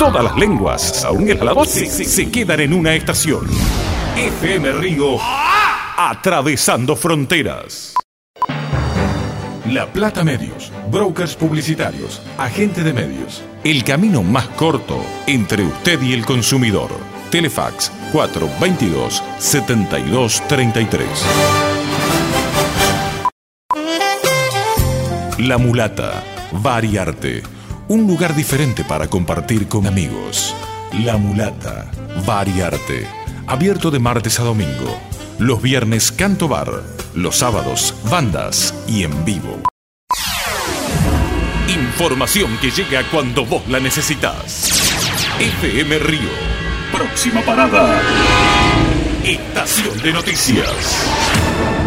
Todas las lenguas, aún el la voz, se quedan en una estación. FM Río, atravesando fronteras. La Plata Medios, brokers publicitarios, agente de medios. El camino más corto entre usted y el consumidor. Telefax 422-7233. La Mulata, Bar y Arte. Un lugar diferente para compartir con amigos. La Mulata, Bar y Arte. Abierto de martes a domingo. Los viernes canto bar. Los sábados bandas y en vivo. Información que llega cuando vos la necesitas. FM Río. Próxima parada. Estación de noticias.